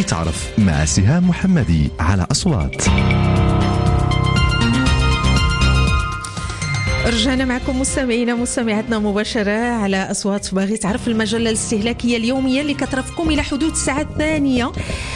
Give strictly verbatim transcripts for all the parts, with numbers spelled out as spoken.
بغيت تعرف مع سهام محمدي على أصوات. رجعنا معكم مستمعينا مستمعاتنا مباشرة على أصوات باغي تعرف، المجلة الاستهلاكية اليومية اللي كترافقكم إلى حدود الساعة الثانية.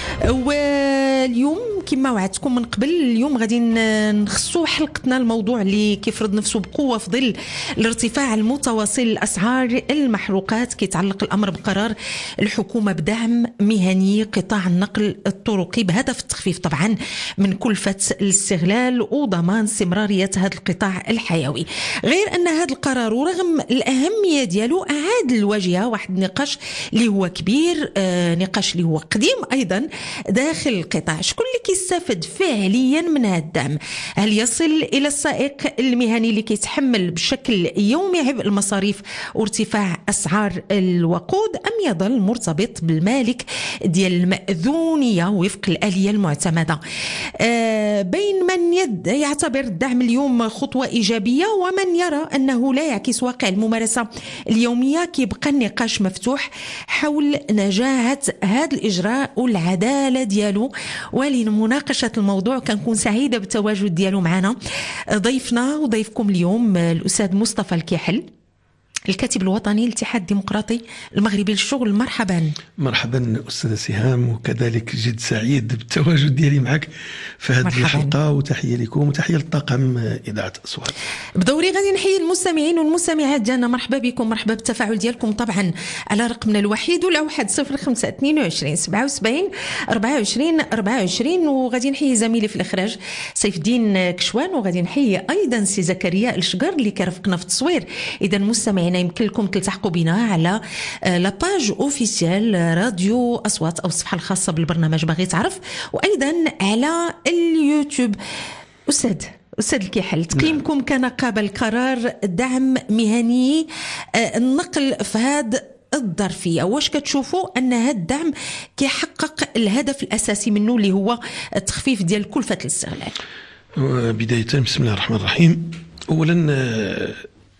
واليوم كما وعدتكم من قبل، اليوم غادي نخصو حلقتنا الموضوع اللي كيفرض نفسه بقوة في ظل الارتفاع المتواصل لأسعار المحروقات. كيتعلق الأمر بقرار الحكومة بدعم مهني قطاع النقل الطرقي بهدف التخفيف طبعا من كلفة الاستغلال وضمان استمرارية هذا القطاع الحيوي. غير أن هذا القرار ورغم الأهمية ديالو أعاد الواجهة واحد النقاش اللي هو كبير، آه نقاش اللي هو قديم أيضا داخل القطاع. شكون اللي كيستافد فعليا من هذا الدعم؟ هل يصل إلى السائق المهني اللي كيتحمل بشكل يومي عبء المصاريف وارتفاع أسعار الوقود، أم يظل مرتبط بالمالك ديال المأذونية وفق الآلية المعتمدة؟ آه بين من يد يعتبر الدعم اليوم خطوة إيجابية ومن يرى أنه لا يعكس واقع الممارسة اليومية، كيبقى النقاش مفتوح حول نجاعة هذا الإجراء والعدالة ديالو. ولمناقشة الموضوع كنكون سعيدة بالتواجد ديالو معنا ضيفنا وضيفكم اليوم الأستاذ مصطفى الكحل، الكاتب الوطني للاتحاد الديمقراطي المغربي للشغل. مرحبا. مرحبا أستاذة سهام، وكذلك جد سعيد بالتواجد ديالي معك في هذه الحلقة، وتحية لكم وتحية للطاقم إذاعة أصوات. بدوري غادي نحيي المستمعين والمستمعات ديالنا، مرحبا بكم، مرحبا بالتفاعل ديالكم طبعا على رقمنا الوحيد والأوحد صفر خمسة اثنين وعشرين سبعة وسبعين أربعة وعشرين أربعة وعشرين. وغادي نحيي زميلي في الإخراج سيف الدين كشوان، وغادي نحيي أيضا سي زكريا الشقر اللي كرفقنا في التصوير. إذا مستمعين يمكن لكم تلتحقوا بنا على لاباج اوفيسيال راديو أصوات أو الصفحة الخاصة بالبرنامج باغي تعرف، وأيضا على اليوتيوب. أستاذ أستاذ الكحل، تقييمكم كنقابة القرار دعم مهني النقل في هذا الظرفية، واش كتشوفوا أن هذا الدعم كيحقق الهدف الأساسي منه اللي هو التخفيف ديال كلفة الاستغلال؟ بداية بسم الله الرحمن الرحيم. أولا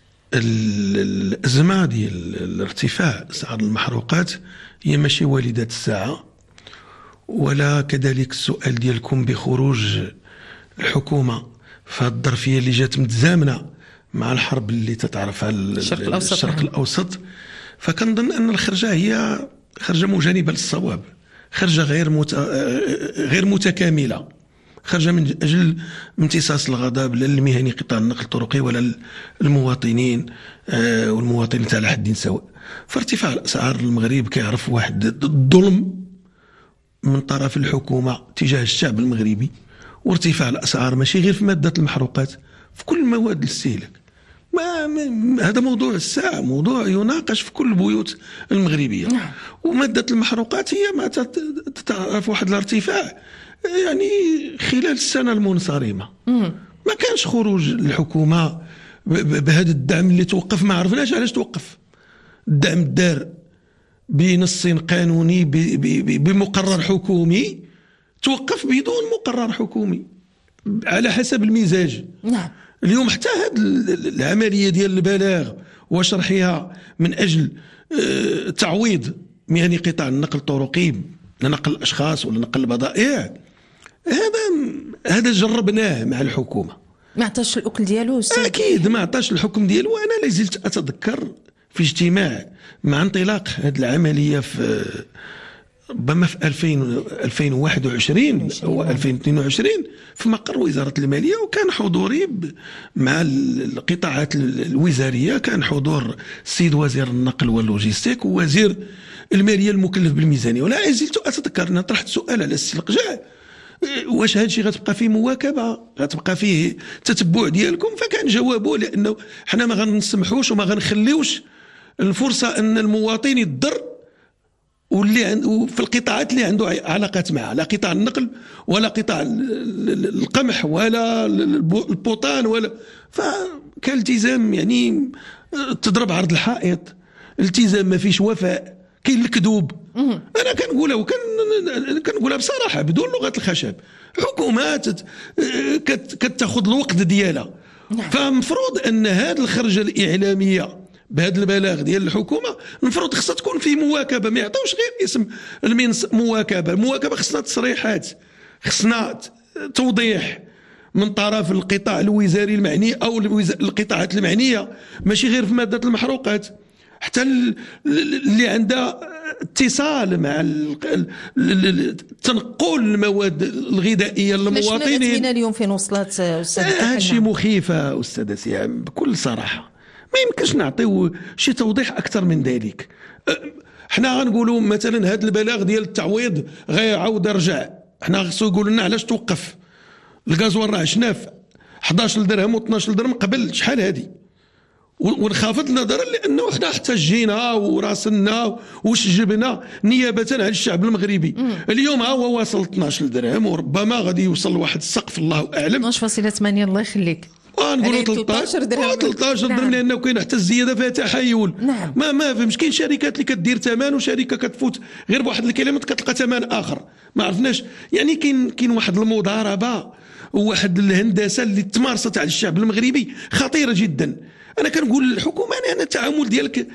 الأزمة ديال الارتفاع أسعار المحروقات هي ماشي والدة الساعة، ولا كذلك السؤال ديالكم بخروج الحكومة في هذه الظرفية اللي جات متزامنة مع الحرب اللي تتعرف على الشرق الأوسط, الشرق الأوسط. فكنظن أن الخرجة هي خرجة مجانبة للصواب، خرجة غير مت... غير متكاملة، خرج من أجل امتصاص الغضب لا المهني قطاع النقل الطرقي ولا المواطنين والمواطنين على حد سواء. فارتفاع الأسعار المغرب كيعرف واحد الظلم من طرف الحكومة تجاه الشعب المغربي، وارتفاع الأسعار ماشي غير في مادة المحروقات، في كل مواد الاستهلاك. ما, ما هذا موضوع الساعة، موضوع يناقش في كل البيوت المغربية. ومادة المحروقات هي ما تتعرف واحد الارتفاع يعني خلال السنة المنصرمة. ما كانش خروج الحكومة بهذا الدعم اللي توقف، ما عرفناش علاش توقف. الدعم الدار بنص قانوني بمقرر حكومي، توقف بدون مقرر حكومي على حسب المزاج. نعم. اليوم حتى هذه العملية ديال البلاغ وشرحها من أجل تعويض مهني قطاع النقل الطرقي، نقل الأشخاص ولا نقل البضائع، هذا هذا جربناه مع الحكومة، ما عطاش الأكل ديالو. أكيد ما عطاش الحكم ديالو. وأنا لازلت أتذكر في اجتماع مع انطلاق هذه العملية في ربما في ألفين وواحد وعشرين أو ألفين واثنين وعشرين في مقر وزارة المالية، وكان حضوري مع القطاعات الوزارية، كان حضور السيد وزير النقل واللوجستيك ووزير المالية المكلف بالميزانية. ولا زلت أتذكر أن طرحت سؤال على الاستقجاع، واش هذا الشيء غتبقى فيه مواكبة، غتبقى فيه تتبع ديالكم؟ فكان جوابه لأنه حنا ما غنسمحوش وما غنخليوش الفرصة أن المواطن يضر واللي في القطاعات اللي عنده علاقات معها، لا قطاع النقل ولا قطاع القمح ولا البوطان ولا. فكان التزام يعني تضرب عرض الحائط، التزام ما فيش وفاء، كاين الكذوب. انا كنقولها وكان كنقولها بصراحه بدون لغه الخشب. حكومات كتاخذ الوقت ديالها، فمفروض ان هذه الخرجه الاعلاميه بهذا البلاغ ديال الحكومه المفروض خصها تكون فيه مواكبه، ما يعطيوش غير اسم المنص مواكبه. المواكبه خصنا تصريحات، خصنا توضيح من طرف القطاع الوزاري المعني او القطاعات المعنيه، ماشي غير في ماده المحروقات، حتى اللي عندها اتصال مع تنقل المواد الغذائيه للمواطنين. اليوم فين وصلت استاذ؟ هذا شيء مخيف استاذ سيام بكل صراحه، ما يمكنش نعطيو شي توضيح اكثر من ذلك. حنا غنقولوا مثلا هذا البلاغ ديال التعويض غيعاود يرجع، حنا خصو يقول لنا علاش توقف. الغازوال راه عشناه في احد عشر درهم و12 درهم قبل شحال هذه، ونخافض نظرا لانه حنا احتجينا وراسلنا وشجبنا نيابه عن الشعب المغربي. مم. اليوم ها هو واصل اثناش درهم، وربما غادي يوصل لواحد السقف الله اعلم. اثناش فاصلة ثمانية الله يخليك. نقولوا ثلاثة عشر درهم ثلاثة عشر درهم. نعم. لانه كاين حتى الزياده فيها تحايل. نعم. ما ما فهمش، كاين شركات اللي كدير ثمن وشركه كتفوت غير بواحد الكلمات كتلقى ثمن اخر ما عرفناش. يعني كاين كاين واحد المضاربه وواحد الهندسه اللي تمارست على الشعب المغربي خطيره جدا. انا كنقول للحكومه انا التعامل ديالك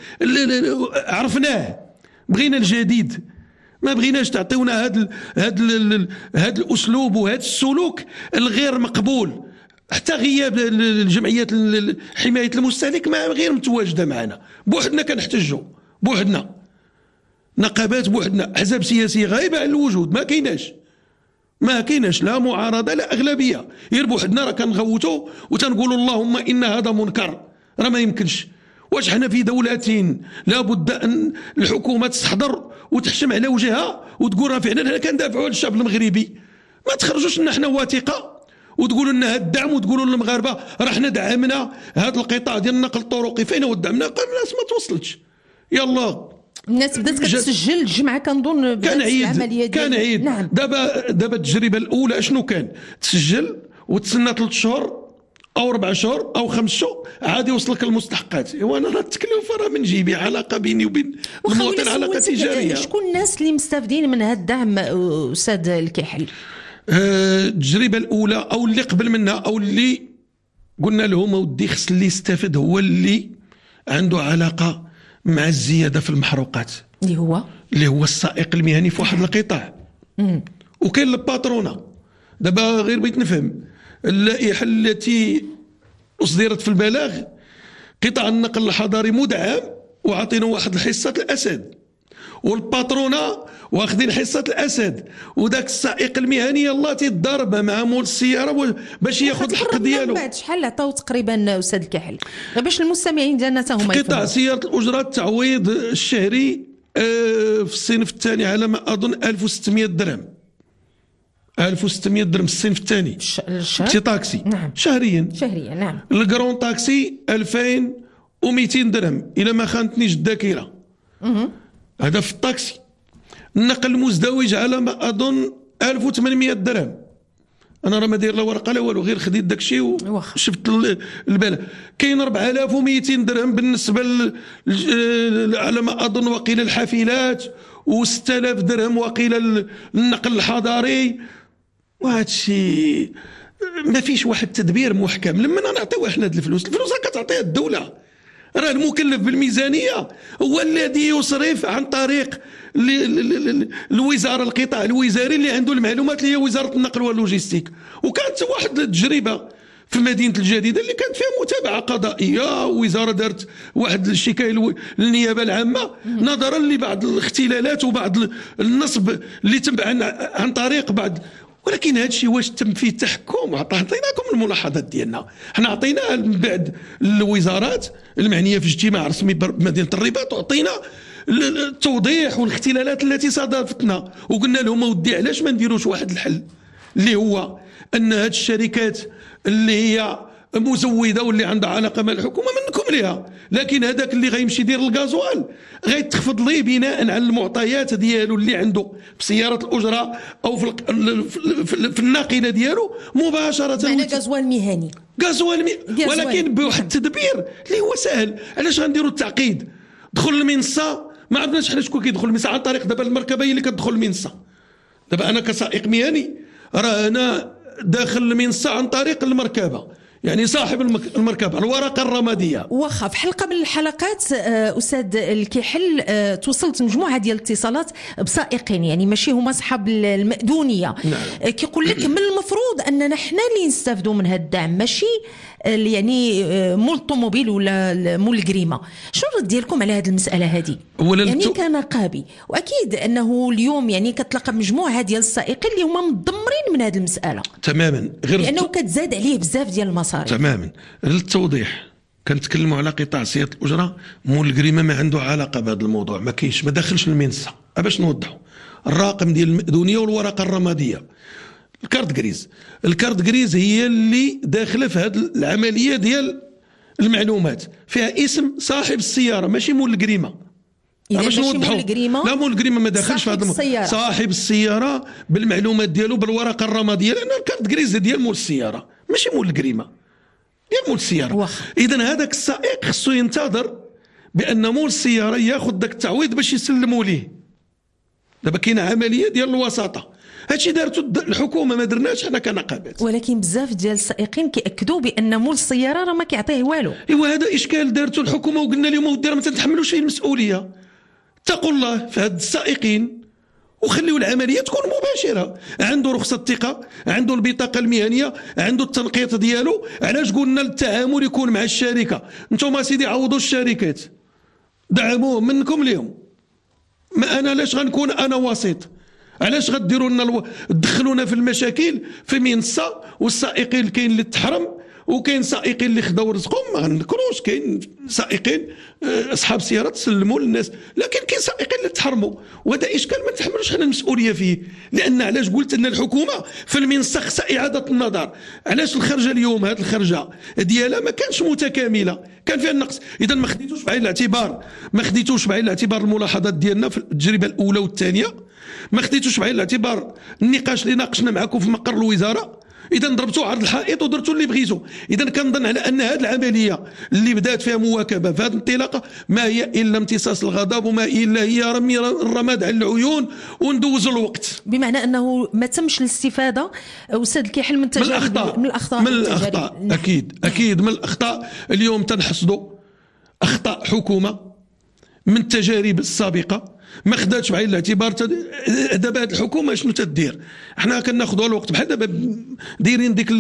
عرفناه، بغينا الجديد، ما بغيناش تعطيونا هذا هذا هذا الاسلوب وهذا السلوك الغير مقبول. حتى غياب الجمعيات حمايه المستهلك ما غير متواجده معنا، بوحدنا كنحتجوا، بوحدنا نقابات، بوحدنا احزاب سياسيه غايبه عن الوجود، ما كايناش ما كايناش لا معارضه لا اغلبيه، غير بوحدنا راه كنغوتوا وتنقولوا اللهم ان هذا منكر. راه ما يمكنش. واش حنا في دولة لابد ان الحكومه تستحضر وتحشم على وجهها وتقول راه فعلا حنا كندافعوا على الشعب المغربي؟ ما تخرجوش لنا حنا واثقه وتقولوا لنا هذا الدعم وتقولوا للمغاربه راه حنا دعمنا هذا القطاع ديال النقل الطرقي. فين هو الدعم؟ الناس ما توصلتش. يلا الناس بدات كتسجل الجمعه كنظن كان عيد كان عيد. نعم. دابا دابا التجربه الاولى شنو كان؟ تسجل وتسنى ثلاث شهور او اربع شهور او خمس شهور عادي يوصلك المستحقات. وانا راه التكلفه راه من جيبي، علاقه بيني وبين المواطن، علاقه تجاريه. شكون الناس اللي مستافدين من هذا الدعم استاذ الكحل؟ التجربه الاولى او اللي قبل منها او اللي قلنا لهم اودي خص اللي يستافد هو اللي عنده علاقه مع الزياده في المحروقات، اللي هو اللي هو السائق المهني في واحد القطاع. وكاين الباترونه. دابا غير بغيت نفهم اللائحه التي اصدرت في البلاغ، قطاع النقل الحضري مدعم وعطينا واحد الحصه الاسد، والباترونه واخذين حصه الاسد، وذاك السائق المهني يلاه تيضارب مع مول السياره باش ياخذ الحق ديالو. بعد شحال عطاو تقريبا استاذ الكحل باش المستمعين ديالنا حتى هما قطاع سياره الاجره التعويض الشهري في الصنف الثاني على ما اظن ألف وستمائة درهم، ألف وستمائة درهم الصنف الثاني تي طاكسي. نعم. شهريا شهريا نعم. الكرون طاكسي ألفين ومئتين درهم الى ما خانتنيش الذاكره. هذا في الطاكسي. النقل المزدوج على ما اظن ألف وثمانمائة درهم. انا راه ما داير لا ورقه لا والو، غير خديت داك الشيء وشفت البال. كاين أربعة آلاف ومئتين درهم بالنسبه على ما اظن وقيل الحافلات، و6000 درهم وقيل النقل الحضاري. وهذا الشيء ما فيش واحد التدبير محكم. لما نعطيو احنا هاد الفلوس، الفلوس راه كتعطيها الدوله، راه المكلف بالميزانيه هو الذي يصرف عن طريق الوزاره، القطاع الوزاري اللي عنده المعلومات اللي هي وزاره النقل واللوجستيك. وكانت واحد التجربه في مدينه الجديده اللي كانت فيها متابعه قضائيه، ووزاره دارت واحد الشكايه للنيابه العامه نظرا لبعض الاختلالات وبعض النصب اللي تم عن, عن طريق بعض. ولكن هذا الشيء واش تم فيه التحكم؟ عطيناكم الملاحظات ديالنا، حنا عطيناها من بعد الوزارات المعنيه في اجتماع رسمي بمدينه الرباط، وعطينا التوضيح والاختلالات التي صادفتنا، وقلنا لهم اودي علاش ما نديروش واحد الحل اللي هو ان هذه الشركات اللي هي مزوده واللي عندها علاقه مع الحكومه منكم ليها، لكن هذاك اللي غيمشي يدير الغازوال غيتخفض ليه بناء على المعطيات ديالو اللي عنده بسياره الاجره او في في الناقله ديالو مباشره. معنى غازوال مهني، غازوال مي... ولكن بواحد التدبير اللي هو سهل. علاش غنديروا التعقيد؟ دخل المنصه، ما عرفناش حنا شكون كيدخل المنصه عن طريق دابا المركبه هي اللي كتدخل المنصه. دابا انا كسائق مهني راه انا داخل المنصه عن طريق المركبه، يعني صاحب المركبة الورقة الرمادية. واخا في حلقة من الحلقات أستاذ الكحل توصلت مجموعة ديال الاتصالات بسائقين يعني ماشي هما أصحاب المأذونية. نعم. كيقول لك من المفروض أننا حنا اللي نستافدوا من هذا الدعم ماشي يعني مول الطوموبيل ولا مول الجريمه. شنو الرد ديالكم على هذه المساله هذه؟ يعني كنقابي واكيد انه اليوم يعني كتلقى مجموعه ديال السائقين اللي هما مضمرين من هذه المساله تماما، غير لانه كتزاد عليه بزاف ديال المصاريف. تماما. للتوضيح كنتكلموا على قطاع سياده الاجره، مول الجريمه ما عنده علاقه بهذا الموضوع، ما كاينش، ما داخلش المنصه. باش نوضحوا الرقم ديال المأذونيه والورقه الرماديه، الكارت غريز. الكارت غريز هي اللي داخله في هذه العمليه ديال المعلومات، فيها اسم صاحب السياره ماشي مول الجريمه. باش نوضحوا لا، مول الجريمه ما داخلش في هذا السيارة. صاحب السياره بالمعلومات ديالو بالورقه الرماديه، لان الكارت غريز ديال مول السياره ماشي مول الجريمه، ديال مول السياره. اذا هذاك السائق خصو ينتظر بان مول السياره ياخذ داك التعويض باش يسلموا ليه. دابا كاينه عمليه ديال الوساطه، هادشي دارتو الحكومه، ما درناش حنا كنقابات. ولكن بزاف ديال السائقين كياكدوا بان مول السياره راه ما كيعطيه والو. ايوا هذا اشكال دارتو الحكومه، وقلنا لهم ودي راه ما تتحملوش فيه المسؤوليه. اتقوا الله في هاد السائقين وخليوا العمليه تكون مباشره. عنده رخصه ثقه، عنده البطاقه المهنيه، عنده التنقيط ديالو. علاش قلنا التعامل يكون مع الشركه؟ انتم سيدي عوضوا الشركات، دعموهم منكم ليهم. ما انا لاش غنكون انا وسيط؟ علاش غديروا لنا الو... تدخلونا في المشاكل في منصه؟ والسائقين اللي كاين اللي تحرم، وكاين سائقين اللي خداو رزقهم ما غنذكروش. كاين سائقين اصحاب سيارات سلموا للناس، لكن كاين سائقين اللي تحرموا، وهذا اشكال ما نتحملوش حنا المسؤوليه فيه. لان علاش قلت ان الحكومه في المنصه خصها اعاده النظر. علاش الخرجه اليوم هذه الخرجه ديالها ما كانش متكامله، كان فيها النقص. اذا ما خديتوش بعين الاعتبار، ما خديتوش بعين الاعتبار الملاحظات ديالنا في التجربه الاولى والثانيه، ما خديتوش بعين الاعتبار النقاش اللي ناقشنا معكم في مقر الوزاره. اذا ضربتوا عرض الحائط ودرتوا اللي بغيتوا. اذا كنظن على ان هذه العمليه اللي بدات فيها مواكبه في هذه الانطلاقه ما هي الا امتصاص الغضب، وما الا هي رمي الرماد على العيون وندوزوا الوقت. بمعنى انه ما تمش الاستفاده استاذ الكحل من تجارب، من الاخطاء، من الاخطاء, من الأخطاء. اكيد اكيد من الاخطاء. اليوم تنحصدوا اخطاء حكومه من التجارب السابقه ما خداتش بعين الاعتبار. دابا هذه الحكومه شنو تدير؟ حنا كناخذوا الوقت بحال دابا دايرين ديك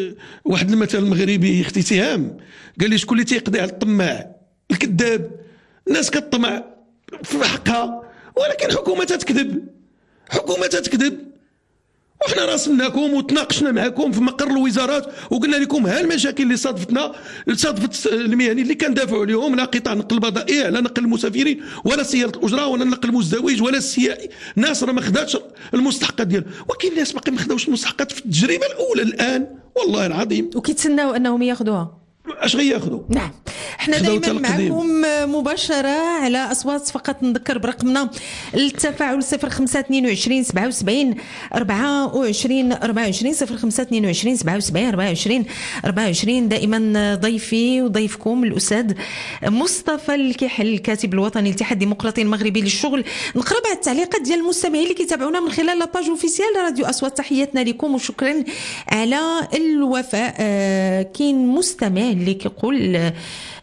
واحد المثل المغربي اختي سهام قال لي شكون اللي تيقضي على الطماع؟ الكذاب. الناس كطمع في حقها، ولكن الحكومه تتكذب، حكومه تتكذب. وحنا راسلناكم وتناقشنا معكم في مقر الوزارات وقلنا لكم ها المشاكل اللي صادفتنا، صادفت المهني اللي كندافعوا عليهم، لا قطاع نقل البضائع، لا نقل المسافرين، ولا سياره الاجره، ولا نقل المزدوج، ولا السياحي. الناس راه ما خداتش المستحقات ديالها، وكاين ناس باقي ما خداوش المستحقات في التجربه الاولى الان والله العظيم، وكيتسناو انهم ياخذوها. اش غياخذوا؟ نعم، احنا دائما معكم مباشره على اصوات. فقط نذكر برقمنا التفاعل صفر خمسة اثنين وعشرين سبعة وسبعين أربعة وعشرين أربعة وعشرين صفر خمسة اثنين وعشرين سبعة وسبعين أربعة وعشرين أربعة وعشرين. دائما ضيفي وضيفكم الاستاذ مصطفى الكحل الكاتب الوطني للاتحاد الديمقراطي المغربي للشغل. نقرا بعض التعليقات ديال المستمعين اللي كيتابعونا من خلال لاباج اوفيسيال راديو اصوات. تحياتنا لكم وشكرا على الوفاء. آه كاين مستمع اللي كيقول آه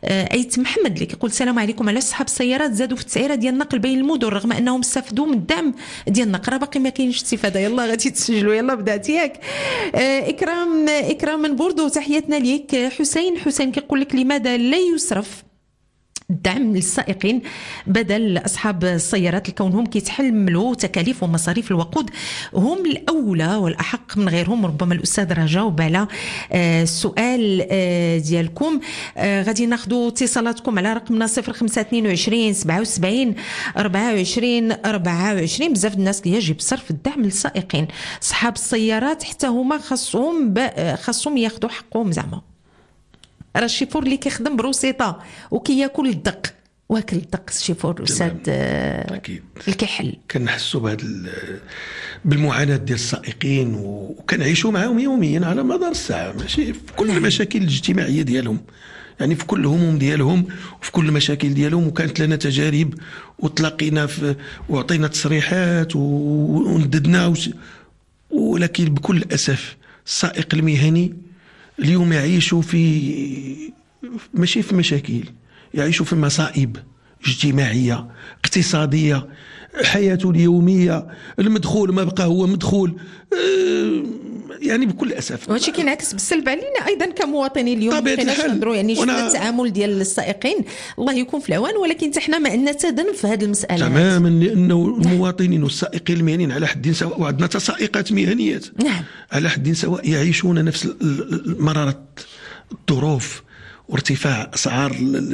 ايت محمد اللي كيقول السلام عليكم. على اصحاب السيارات زادوا في التسعيره ديال النقل بين المدن رغم انهم استفدوا من الدعم ديال النقل، راه باقي ما كاينش استفاده. يلا غادي تسجلوا، يلا بدات ياك. آه اكرام اكرام من بوردو تحياتنا ليك. حسين حسين كيقول لك لماذا لا يصرف الدعم للسائقين بدل أصحاب السيارات لكونهم كيتحملوا تكاليف ومصاريف الوقود، هم الأولى والأحق من غيرهم. ربما الأستاذ راه جاوب على السؤال ديالكم. غادي ناخذوا اتصالاتكم على رقمنا صفر خمسة اثنين وعشرين سبعة وسبعين أربعة وعشرين أربعة وعشرين. بزاف الناس يجب صرف الدعم للسائقين. أصحاب السيارات حتى هما خاصهم خاصهم ياخذوا حقهم زعما. راه الشيفور اللي كيخدم بروسيطه وكياكل الدق، واكل الدق الشيفور استاذ اكيد الكحل. كنحسوا بهذا بالمعاناه ديال السائقين وكنعيشوا معاهم يوميا على مدار الساعه، ماشي في كل المشاكل الاجتماعيه ديالهم، يعني في كل الهموم ديالهم وفي كل المشاكل ديالهم. وكانت لنا تجارب وتلاقينا في وعطينا تصريحات ونددنا، ولكن بكل اسف السائق المهني اليوم يعيشوا في ماشي في مشاكل، يعيشوا في مصائب اجتماعية اقتصادية، حياته اليومية المدخول ما بقى هو مدخول، يعني بكل اسف. وهادشي كينعكس بالسلب علينا ايضا كمواطنين. اليوم مابقيناش نهضروا يعني شفنا التعامل ديال السائقين الله يكون في العوان، ولكن حتى حنا ما عندنا تدن في هذه المساله تماما، لانه المواطنين والسائقين المهنيين على حد سواء، وعندنا سائقات مهنيات نعم على حد سواء يعيشون نفس مرارة الظروف وارتفاع اسعار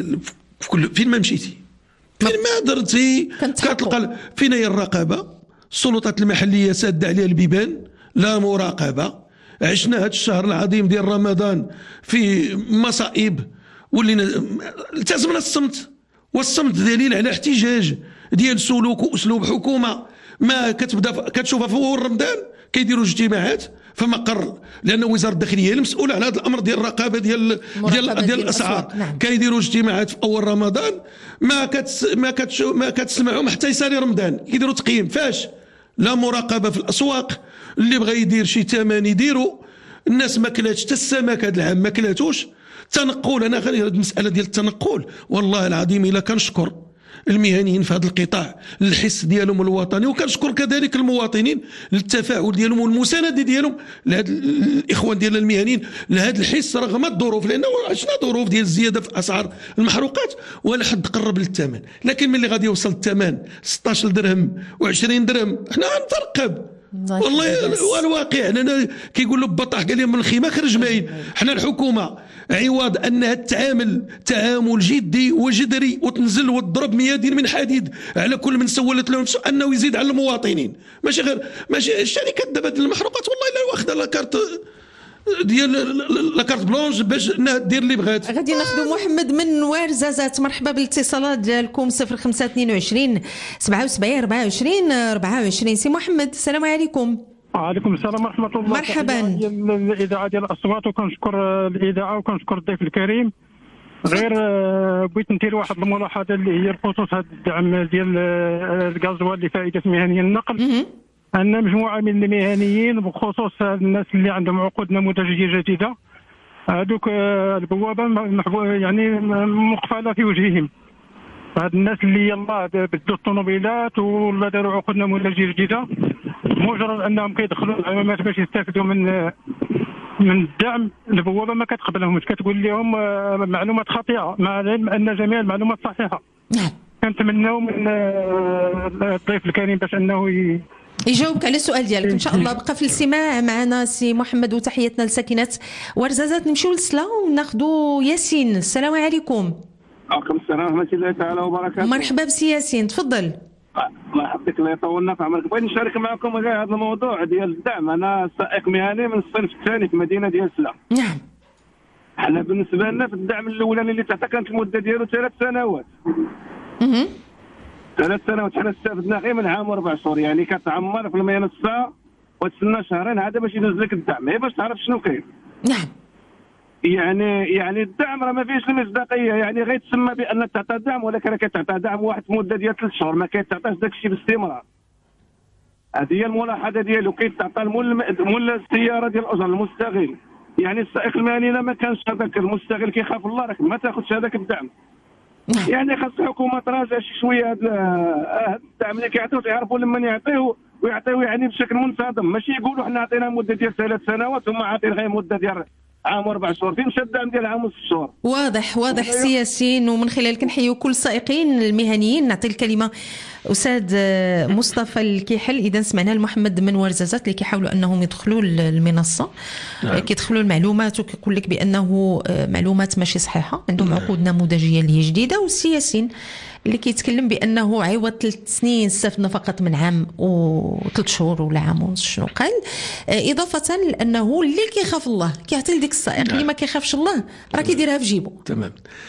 في كل فين ما مشيتي، فين ما درتي كتلقى فين هي الرقابه. السلطات المحليه ساده عليها البيبان، لا مراقبه. عشنا هذا الشهر العظيم ديال رمضان في مصائب، ولينا التزمنا الصمت، والصمت دليل على احتجاج ديال سلوك واسلوب حكومه. ما كتبدا كتشوفها في اول رمضان كيديروا اجتماعات في مقر، لان وزاره الداخليه هي المسؤوله على هذا الامر ديال الرقابه ديال ديال ديال الاسعار. نعم. كيديروا اجتماعات في اول رمضان، ما كتس ما كتشو ما كتسمعهم حتى يسالي رمضان، كيديروا تقييم فاش لا مراقبه في الاسواق. اللي بغى يدير شي ثمن يديروا، الناس ما كلاتش حتى السمك هذا العام ما كلاتوش. تنقل انا غير هذه المساله ديال التنقل والله العظيم الا كنشكر المهنيين في هذا القطاع للحس ديالهم الوطني، وكنشكر كذلك المواطنين للتفاعل ديالهم والمسانده ديالهم لهاد الاخوان ديالنا المهنيين لهذا الحس رغم الظروف، لانه عشنا ظروف ديال الزياده في اسعار المحروقات ولا حد قرب للثمن. لكن ملي غادي يوصل الثمن ستة عشر درهم وعشرين درهم حنا غنترقب والله. والواقع انا كيقول له بطاح قال لي من الخيمه خرج ماين. حنا الحكومه عوض انها تعامل تعامل جدي وجذري وتنزل وتضرب ميادين من حديد على كل من سولت له نفسه انه يزيد على المواطنين، ماشي غير ماشي الشركات دابا المحروقات والله الا واخده لاكارت ديال لاكارت بلونج باش انها دير اللي بغات. غادي ناخذ محمد من ورزازات. مرحبا بالاتصالات ديالكم صفر خمسة اثنين وعشرين سبعة وسبعين أربعة وعشرين أربعة وعشرين. سي محمد السلام عليكم. وعليكم السلام ورحمه الله. مرحبا. الاذاعه ديال الاصوات، وكنشكر الاذاعه وكنشكر الضيف الكريم. غير بغيت ندير واحد الملاحظه اللي هي بخصوص هذا الدعم ديال الغازوال لفائده مهنيين النقل. ان مجموعه من المهنيين بخصوص الناس اللي عندهم عقود نموذجيه جديده، هذوك البوابه يعني مقفله في وجههم. هاد الناس اللي يلاه بدوا الطوموبيلات ولا داروا عقود نموذجيه جديده، مجرد انهم كيدخلوا العمامات باش يستافدوا من من الدعم، البوابه ما كتقبلهمش، كتقول لهم معلومات خاطئه مع العلم ان جميع المعلومات صحيحه. نعم. كنتمناو من الضيف الكريم باش انه ي... يجاوبك على السؤال ديالك ان شاء الله. بقى في الاستماع معنا سي محمد، وتحياتنا لساكنات ورزازات. نمشيو للصلاه وناخذوا ياسين. السلام عليكم. وعليكم السلام ورحمه الله تعالى وبركاته. مرحبا بسي ياسين، تفضل. مرحبا بك، الله يطولنا في عمرك. بغيت نشارك معكم غير هذا الموضوع ديال الدعم. انا سائق مهني من الصنف الثاني في مدينه ديال سلا. نعم. حنا بالنسبه لنا في الدعم الاولاني اللي تعطى كانت المده ديالو ثلاث سنوات. اها ثلاث سنوات حنا استفدنا غير من عام واربع شهور، يعني كتعمر في المنصه وتسنى شهرين هذا باش ينزل لك الدعم، هي باش تعرف شنو كاين. نعم. يعني يعني الدعم راه ما فيهش المصداقيه، يعني غيتسمى بان تعطى دعم ولكن راه كتعطى دعم واحد في مده ديال ثلاث شهور، ما كيتعطاش داك الشيء باستمرار. هذه هي الملاحظه ديالو. كيتعطى مول السياره ديال الاجر المستغل، يعني السائق المهني ما كانش هذاك المستغل كيخاف الله راك ما تاخذش هذاك الدعم. يعني خاص الحكومه تراجع شي شويه هذا الدعم اللي كيعطيو، يعرفوا لما يعطيوه ويعطيوه يعني بشكل منتظم، ماشي يقولوا حنا عطينا مده ديال ثلاث سنوات ثم عاطين غير مده ديال عام واربع شهور. فين مشى الدعم ديال عام وست شهور؟ واضح واضح سي ياسين. ومن خلالك نحيو كل السائقين المهنيين. نعطي الكلمه استاذ مصطفى الكيحل. اذا سمعنا لمحمد من ورزازات اللي كيحاولوا انهم يدخلوا المنصه، نعم. كيدخلوا المعلومات وكيقول لك بانه معلومات ماشي صحيحه، عندهم عقود نموذجيه اللي هي جديده. والسي ياسين اللي كيتكلم بانه عوض ثلاث سنين استفدنا فقط من عام وثلاث شهور ولا عام ونص. شنو قال؟ اضافه لانه اللي كيخاف الله كيعطي لديك السائق، اللي ما كيخافش الله راه كيديرها في جيبه. تمام.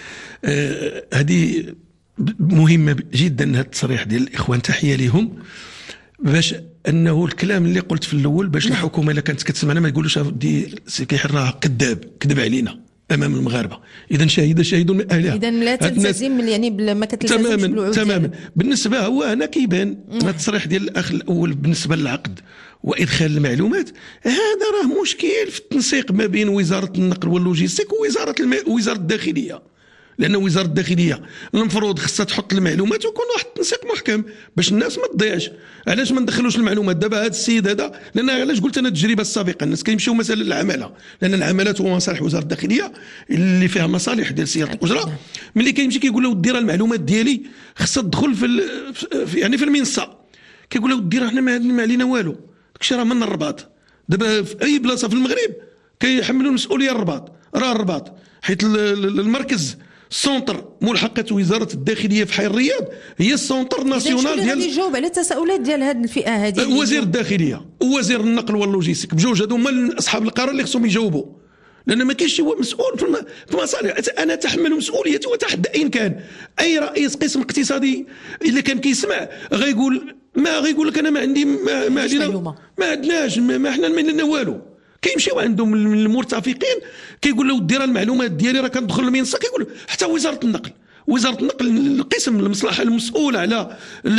هذه آه مهمه جدا هذا التصريح ديال الاخوان، تحيه لهم. باش انه الكلام اللي قلت في الاول باش الحكومه الا كانت كتسمعنا ما يقولوش دي سي كيحل راه كذاب كذب علينا، امام المغاربه. اذا شهيده شهيد من اهلها. اذا لا تلتزم يعني ما كتلتزمش تماما تماما. بالنسبه هو هنا كيبان التصريح ديال الاخ الاول بالنسبه للعقد وادخال المعلومات، هذا راه مشكل في التنسيق ما بين وزاره النقل واللوجيستيك ووزاره الم... وزاره الداخليه، لان وزاره الداخليه المفروض خصها تحط المعلومات ويكون واحد التنسيق محكم باش الناس ما تضيعش. علاش ما ندخلوش المعلومات دابا هذا السيد هذا؟ لان علاش قلت انا التجربه السابقه الناس كيمشيو مثلا للعماله، لان العمالات هو مصالح وزاره الداخليه اللي فيها مصالح ديال سياده الاجره. ملي كيمشي كيقول له ودي راه المعلومات ديالي خصها تدخل في, ال... في يعني في المنصه، كيقول له ودي راه حنا ما علينا والو، داكشي راه من الرباط. دابا في اي بلاصه في المغرب كيحملوا المسؤوليه الرباط، راه الرباط حيت المركز السونتر ملحقة وزارة الداخلية في حي الرياض هي السونتر ناسيونال ديال. غادي يجاوب على التساؤلات ديال هذه الفئة هذه؟ وزير الداخلية ووزير النقل واللوجيستيك بجوج هادو هما أصحاب القرار اللي خصهم يجاوبوا، لأن ما كاينش هو مسؤول في المصالح. أنا تحمل مسؤوليتي وتحدى أين كان أي رئيس قسم اقتصادي إلا كان كيسمع غيقول ما غيقول لك أنا ما عندي ما, ما عندنا ما عندناش ما حنا ما لنا والو. كيمشيو عندهم المرتفقين كيقول له ودي راه المعلومات ديالي راه كندخل المنصه، كيقول حتى وزاره النقل وزاره النقل القسم المصلحه المسؤول على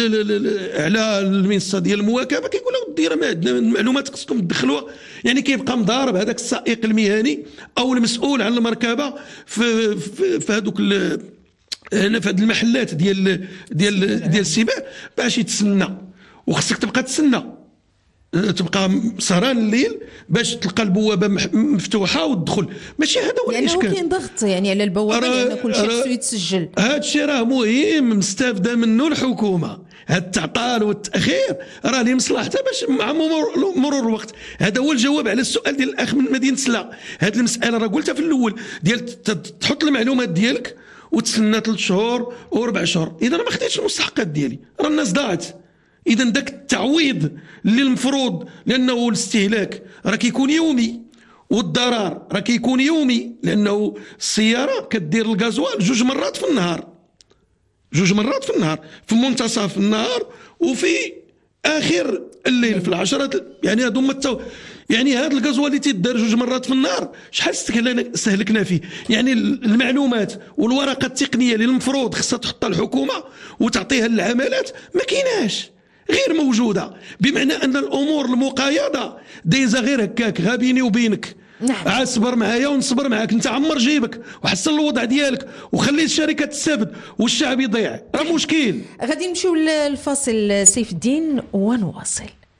على المنصه ديال المواكبه كيقول له ودي راه ما عندنا المعلومات خصكم تدخلوها. يعني كيبقى مضارب هذاك السائق المهني او المسؤول عن المركبه في في هذوك هنا في هذه المحلات ديال ديال ديال السباق باش يتسنى، وخصك تبقى تسنى تبقى سهران الليل باش تلقى البوابه مفتوحه وتدخل. ماشي هذا هو الاشكال، لانه كاين ضغط يعني على البوابه لان كل شيء خصو يتسجل. هذا الشيء راه مهم مستافده منه الحكومه. هذا التعطال والتاخير راه لمصلحتها باش مع مرور الوقت. هذا هو الجواب على السؤال ديال الاخ من مدينه سلا. هذه المساله راه قلتها في الاول ديال تحط المعلومات ديالك وتسنى ثلاث شهور وربع شهور. اذا ما خديتش المستحقات ديالي راه الناس ضاعت. اذا داك التعويض اللي المفروض لانه الاستهلاك راه كيكون يومي والضرر راه كيكون يومي، لانه السياره كدير الغازوال جوج مرات في النهار جوج مرات في النهار في منتصف النهار وفي اخر الليل في العشرات. يعني هادو هما يعني هذا الغازوال اللي تيدار جوج مرات في النهار شحال استهلكنا فيه. يعني المعلومات والورقه التقنيه اللي المفروض خصها تحطها الحكومه وتعطيها للعمالات ما كايناش، غير موجوده، بمعنى ان الامور المقايضه دايزه غير هكاك غا بيني وبينك. نعم. عاد صبر معايا ونصبر معاك، انت عمر جيبك وحسن الوضع ديالك وخلي الشركه تستافد والشعب يضيع، راه مشكل. غادي نمشيو للفاصل سيف الدين ونواصل.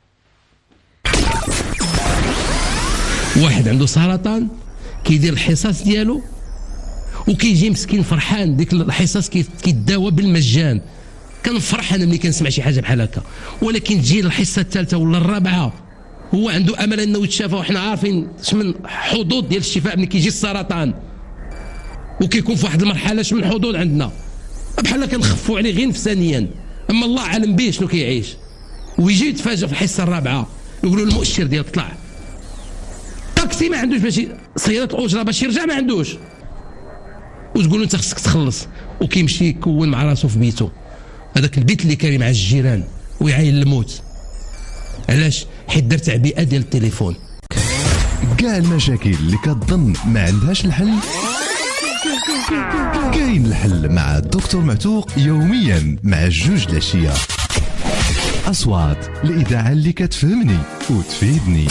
واحد عنده سرطان كيدير الحصص ديالو وكيجي مسكين فرحان، ديك الحصص كيداوى بالمجان. كنفرح انا ملي كنسمع شي حاجه بحال هكا، ولكن تجي الحصه الثالثه ولا الرابعه هو عنده امل انه يتشافى، وحنا عارفين شمن حدود ديال الشفاء ملي كيجي السرطان وكيكون في واحد المرحله شمن حدود عندنا بحال كنخفوا عليه غير نفسانيا، اما الله عالم به شنو كيعيش. ويجي يتفاجئ في الحصه الرابعه يقولوا المؤشر ديالك طلع، طاكسي ما عندوش باش سياره الاجره باش يرجع ما عندوش، وتقول له انت خصك تخلص، وكيمشي يكون مع راسو في بيته، هذاك البيت اللي كاري مع الجيران ويعاين الموت. علاش؟ حيت دار تعبئه ديال التليفون. كاع المشاكل اللي كتظن ما عندهاش الحل كاين الحل مع الدكتور معتوق يوميا مع الجوج العشيه. اصوات الاذاعه اللي كتفهمني وتفيدني.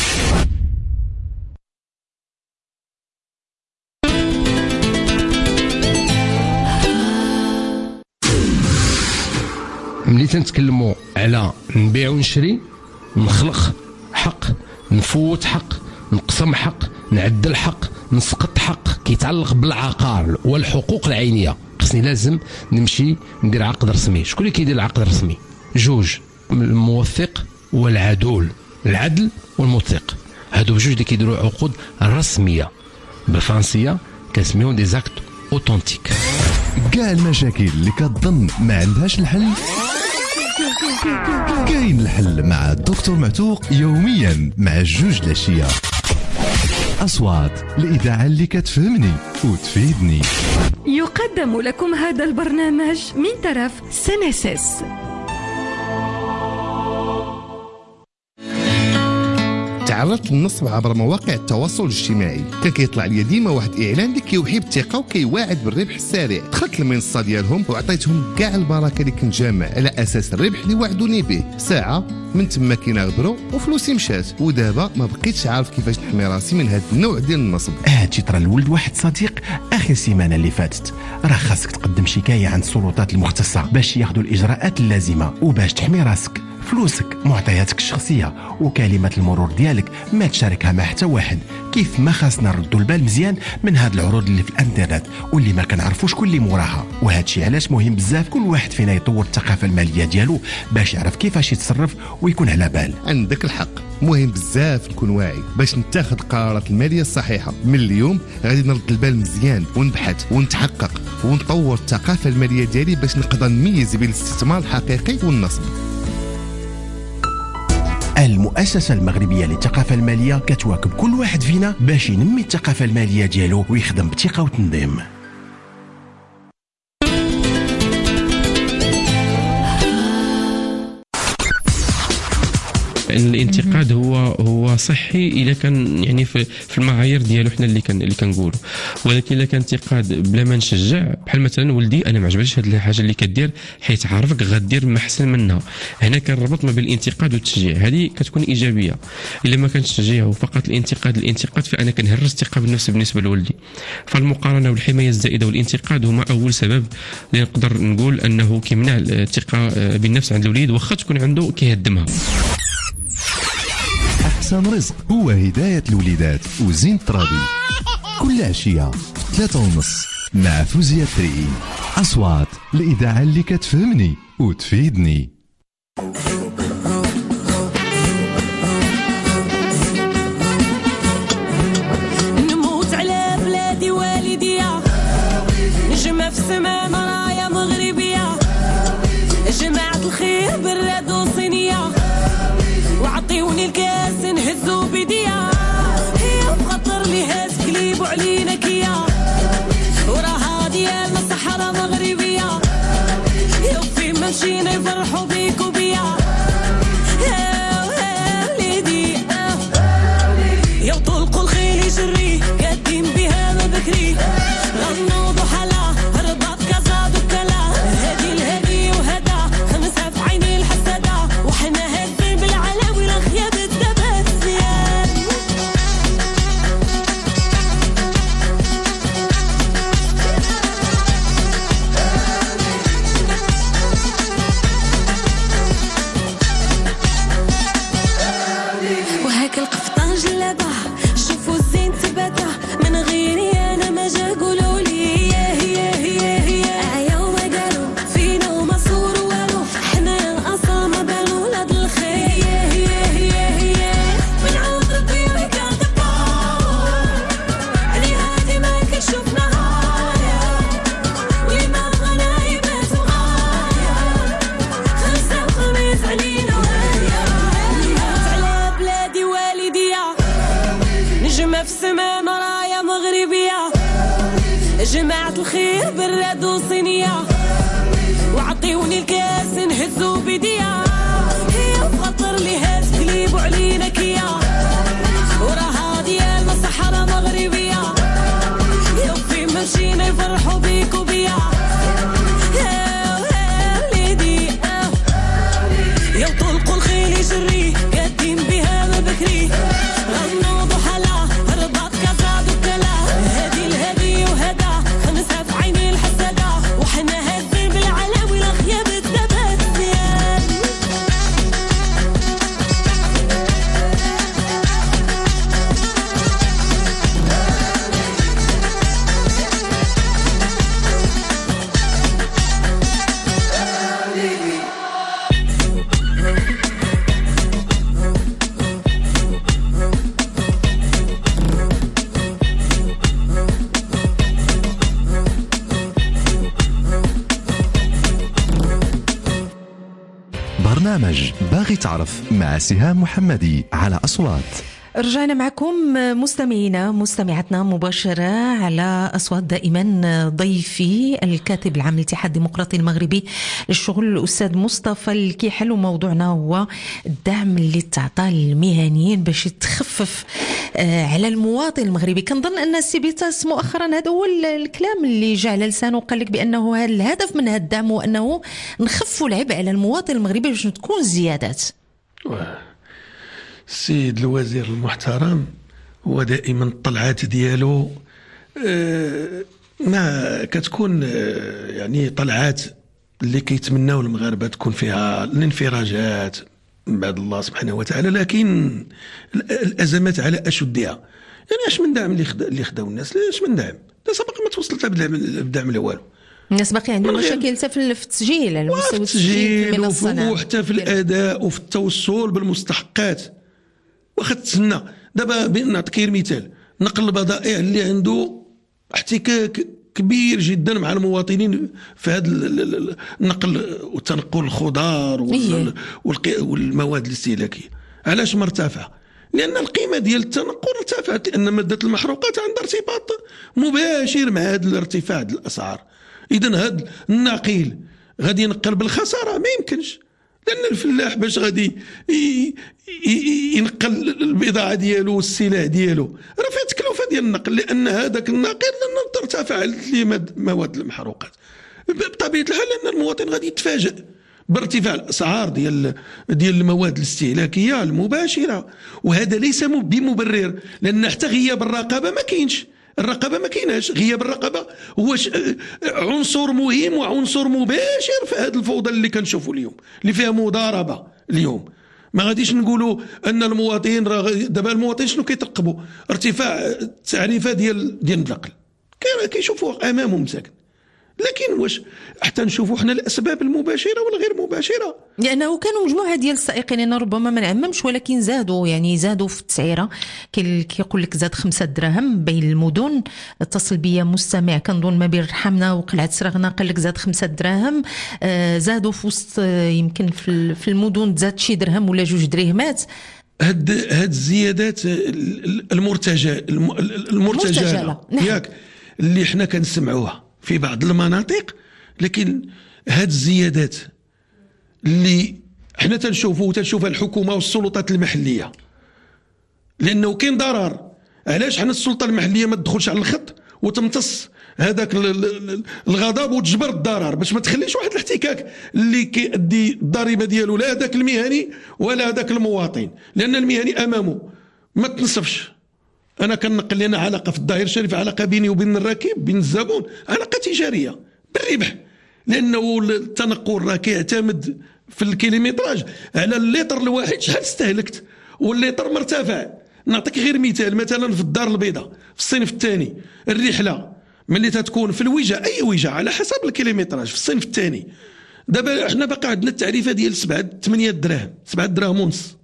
ملي تنتكلموا على نبيع ونشري، نخلق حق، نفوت حق، نقسم حق، نعدل حق، نسقط حق كيتعلق بالعقار والحقوق العينيه. خصني لازم نمشي ندير عقد رسمي. شكون اللي كيدير العقد الرسمي؟ جوج، الموثق والعدول، العدل والموثق، هادو بجوج اللي كيديروا عقود رسميه بالفرنسيه كنسميهم دي زاكت اوتونتيك. كاع المشاكل اللي كتظن ما عندهاش الحل كاين الحل مع الدكتور معتوق يوميا مع الجوج العشيه. اصوات الاذاعه اللي كتفهمني وتفيدني. يقدم لكم هذا البرنامج من طرف سنسس. تعرضت للنصب عبر مواقع التواصل الاجتماعي. كان كيطلع لي ديما واحد الاعلان اللي كيوحي بالثقه وكيواعد بالربح السريع. دخلت المنصه ديالهم وعطيتهم كاع البركه اللي كنت جامع على اساس الربح اللي وعدوني به. ساعه من تما كينغبروا وفلوسي مشات، ودابا ما بقيتش عارف كيفاش نحمي راسي من هذا النوع ديال النصب. هادشي طرا لولد واحد صديق اخر السيمانه اللي فاتت. راه خاصك تقدم شكايه عند السلطات المختصه باش ياخذوا الاجراءات اللازمه وباش تحمي راسك. فلوسك، معطياتك الشخصيه وكلمه المرور ديالك ما تشاركها مع حتى واحد. كيف ما خاصنا نردوا البال مزيان من هاد العروض اللي في الانترنت واللي ما كنعرفوش شكون اللي موراها. وهادشي علاش مهم بزاف كل واحد فينا يطور الثقافه الماليه ديالو باش يعرف كيفاش يتصرف ويكون على بال. عندك الحق، مهم بزاف نكون واعي باش نتخذ القرارات الماليه الصحيحه. من اليوم غادي نرد البال مزيان ونبحث ونتحقق ونطور الثقافه الماليه ديالي باش نقدر نميز بين الاستثمار الحقيقي والنصب. المؤسسة المغربية للثقافة المالية كتواكب كل واحد فينا باش ينمي الثقافة المالية ديالو ويخدم بثقة وتنظيم. الانتقاد هو هو صحي اذا كان يعني في في المعايير ديالو حنا اللي كان اللي كنقولوا، ولكن الا كان انتقاد بلا ما نشجع، بحال مثلا ولدي انا ما عجبنيش هذه الحاجه اللي كدير حيت عارفك غدير ما احسن منها. هنا كنربط ما بين الانتقاد والتشجيع، هذه كتكون ايجابيه. الا ما كانش التشجيع وفقط الانتقاد الانتقاد فانا كنهرس الثقه بالنفس بالنسبه لولدي. فالمقارنه والحمايه الزائده والانتقاد هما اول سبب اللي نقدر نقول انه كيمنع الثقه بالنفس عند الوليد واخا تكون عنده كيهدمها. أحسن رزق هو هداية الوليدات وزين الترابي كل عشية في ثلاثة ونص مع فوزية تريئين. أصوات الإذاعة اللي كتفهمني وتفيدني. نموت على بلادي والدية، نجمة في السماء مرايا مغربية، جماعة الخير براد وصينية، وعطيوني الكاس نهزو بيديا، هي بخطر لي هاز كليبو علينا كيا، وراها ديالنا صحراء مغربية، يا في ما مشينا يفرحوا بيك وبيا، وليدي يا طلقوا الخيل يجري قادين بها ما بكري، غنوا ضحلا رباط كازا دكلا، هادي الهادي وهدا خمسة في عيني الحسدة، وحنا هادين بالعلاوي الخياب الدبات زيان. وهاك القفطان جلبه شوفوا الزين تبته، من غيري انا ما جا قولوا لي ياه ياه ياه ياه، عيا وما قالوا فينا وما صوروا والو، حنا الاصل ما بالو ولاد الخير، ياه ياه ياه ياه، من عود ربي ويكاتبا علي هادي ما كنشوفناها، ولما غنايمات وغايا خمسة وخميس علينا وهايا، نموت على بلادي والدية، نجمة في السماء مرايا مغربية، جماعة الخير براد وصينية، وعطيوني الكاس نهزو بيديا، هي بخطر لي هاز كليبو علينا كيا، وراها ديالنا صحراء مغربية، يا في ما مشينا يفرحوا بيك وبيا، وليدي يا طلقوا الخيل يجري قادين بها ما بكري، غنوا ضحلا رباط كازا دكلا، هادي الهادي وهدا خمسة في عيني الحسدة، وحنا هادين بالعلاوي الخياب الدبات زيان. برنامج باغي تعرف مع سهام محمدي على أصوات. رجعنا معكم مستمعينا مستمعاتنا مباشرة على أصوات دائما ضيفي الكاتب العام للاتحاد الديمقراطي المغربي للشغل الأستاذ مصطفى الكيحل، وموضوعنا هو الدعم اللي تعطى للمهنيين باش يتخفف على المواطن المغربي. كنظن أن السي بيتاس مؤخرا هذا هو الكلام اللي جاء على لسانه، وقال لك بأنه هذا الهدف من هذا الدعم هو أنه نخفوا العبء على المواطن المغربي باش تكون زيادات. السيد الوزير المحترم هو دائما الطلعات ديالو ما كتكون يعني طلعات اللي كيتمناو المغاربه تكون فيها الانفراجات من بعد الله سبحانه وتعالى، لكن الازمات على اشدها. يعني اش من دعم اللي خدا اللي خداو الناس، اش من دعم؟ لا سبق ما توصلت بالدعم لا والو. الناس باقي عندهم مشاكل حتى في التسجيل على مستوى التسجيل وحتى في الاداء وفي التوصل بالمستحقات. واخا تسنى دابا نعطيك غير مثال، نقل البضائع اللي عنده احتكاك كبير جدا مع المواطنين في هذا النقل وتنقل الخضار والمواد الاستهلاكيه. علاش مرتفع؟ لان القيمه ديال التنقل ارتفعت، لان ماده المحروقات عندها ارتباط مباشر مع هذا الارتفاع ديال الاسعار. اذا هذا النقيل غادي ينقل بالخساره؟ ما يمكنش، لان الفلاح باش غادي ينقل البضاعه ديالو والسلع ديالو راه فيها تكلفه ديال النقل، لان هذاك الناقل ترتفع مواد المحروقات بطبيعه الحال، لان المواطن غادي يتفاجئ بارتفاع الاسعار ديال ديال المواد الاستهلاكيه المباشره. وهذا ليس بمبرر، لان حتى غياب الرقابه ما كاينش. الرقابه ما كايناش، غياب الرقابه هو عنصر مهم وعنصر مباشر في هذه الفوضى اللي كنشوفوا اليوم، اللي فيها مضاربه اليوم. ما غاديش نقولوا ان المواطن راه دابا المواطن شنو كيترقبوا؟ ارتفاع التعريفه ديال ديال النقل كيشوفوا امامهم ساكن، لكن واش حتى نشوفوا حنا الاسباب المباشره والغير مباشره؟ لانه كانوا مجموعه ديال السائقين، انا ربما ما نعممش ولكن زادوا، يعني زادوا في التسعيره. كيقول لك زاد خمسة دراهم بين المدن. اتصل بيا مستمع كنظن ما بين رحمنا وقلعه سرغنا، قال لك زاد خمسة دراهم. آه زادوا في وسط يمكن في في المدن زاد شي درهم ولا جوج درهمات. هاد هاد الزيادات المرتجله المرتجله ياك اللي حنا كنسمعوها في بعض المناطق، لكن هاد الزيادات اللي حنا تنشوفوا تنشوفها الحكومه والسلطات المحليه، لانه كاين ضرر. علاش حنا السلطه المحليه ما تدخلش على الخط وتمتص هذاك الغضب وتجبر الضرر باش ما تخليش واحد الاحتكاك اللي كيؤدي الضريبه ديالو لا هذاك المهني ولا هذاك المواطن، لان المهني امامه ما تنصفش. انا كنقل لنا علاقه في الظاهر الشريف، علاقه بيني وبين الراكب بين الزبون، علاقه تجاريه بالربح، لانه التنقل راه كيعتمد في الكيلومتراج على اللتر الواحد شحال استهلكت، واللتر مرتفع. نعطيك غير مثال، مثلا في الدار البيضاء في الصنف الثاني الرحله ملي تتكون في الوجهه اي وجهه على حسب الكيلومتراج في الصنف الثاني، دابا احنا باقي عندنا التعريفه ديال سبعة ثمانية دراهم سبعة دراهم ونص